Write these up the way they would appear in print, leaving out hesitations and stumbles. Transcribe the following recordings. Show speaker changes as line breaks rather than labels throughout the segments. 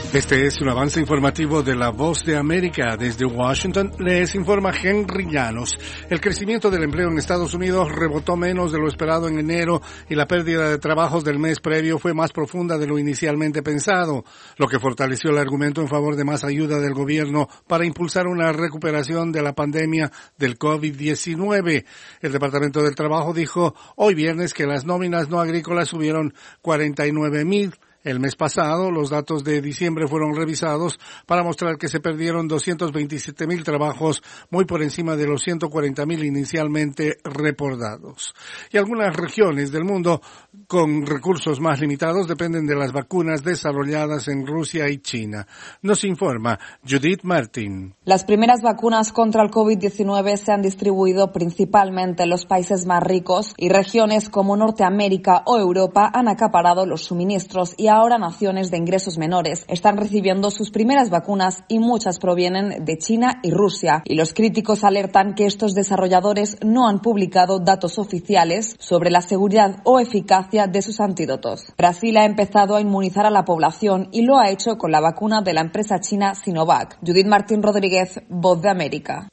Este es un avance informativo de La Voz de América. Desde Washington les informa Henry Llanos. El crecimiento del empleo en Estados Unidos rebotó menos de lo esperado en enero y la pérdida de trabajos del mes previo fue más profunda de lo inicialmente pensado, lo que fortaleció el argumento en favor de más ayuda del gobierno para impulsar una recuperación de la pandemia del COVID-19. El Departamento del Trabajo dijo hoy viernes que las nóminas no agrícolas subieron 49,000. El mes pasado, los datos de diciembre fueron revisados para mostrar que se perdieron 227,000 trabajos, muy por encima de los 140,000 inicialmente reportados. Y algunas regiones del mundo con recursos más limitados dependen de las vacunas desarrolladas en Rusia y China. Nos informa Judith Martin.
Las primeras vacunas contra el COVID-19 se han distribuido principalmente en los países más ricos y regiones como Norteamérica o Europa han acaparado los suministros y ahora naciones de ingresos menores están recibiendo sus primeras vacunas y muchas provienen de China y Rusia. Y los críticos alertan que estos desarrolladores no han publicado datos oficiales sobre la seguridad o eficacia de sus antídotos. Brasil ha empezado a inmunizar a la población y lo ha hecho con la vacuna de la empresa china Sinovac. Judith Martín Rodríguez, Voz de América.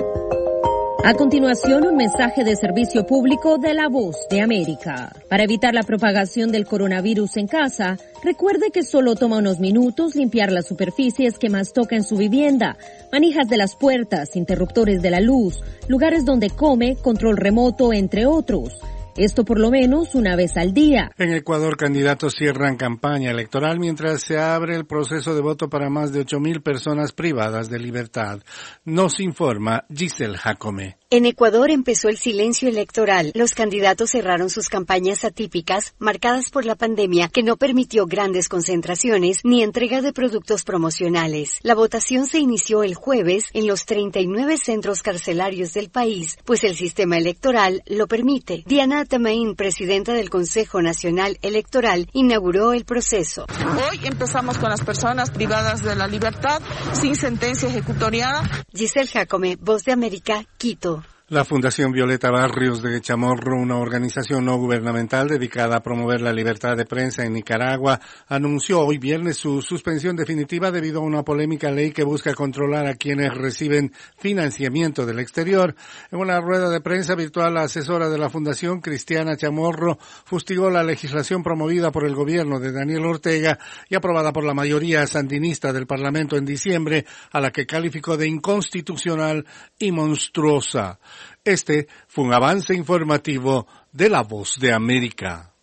A continuación, un mensaje de servicio público de La Voz de América. Para evitar la propagación del coronavirus en casa, recuerde que solo toma unos minutos limpiar las superficies que más toca en su vivienda, manijas de las puertas, interruptores de la luz, lugares donde come, control remoto, entre otros. Esto por lo menos una vez al día.
En Ecuador, candidatos cierran campaña electoral mientras se abre el proceso de voto para más de 8,000 personas privadas de libertad. Nos informa Giselle Jacome.
En Ecuador empezó el silencio electoral. Los candidatos cerraron sus campañas atípicas, marcadas por la pandemia, que no permitió grandes concentraciones ni entrega de productos promocionales. La votación se inició el jueves en los 39 centros carcelarios del país, pues el sistema electoral lo permite. Diana Tamaín, presidenta del Consejo Nacional Electoral, inauguró el proceso.
Hoy empezamos con las personas privadas de la libertad, sin sentencia ejecutoriada.
Giselle Jacome, Voz de América, Quito.
La Fundación Violeta Barrios de Chamorro, una organización no gubernamental dedicada a promover la libertad de prensa en Nicaragua, anunció hoy viernes su suspensión definitiva debido a una polémica ley que busca controlar a quienes reciben financiamiento del exterior. En una rueda de prensa virtual, la asesora de la Fundación, Cristiana Chamorro, fustigó la legislación promovida por el gobierno de Daniel Ortega y aprobada por la mayoría sandinista del Parlamento en diciembre, a la que calificó de inconstitucional y monstruosa. Este fue un avance informativo de La Voz de América.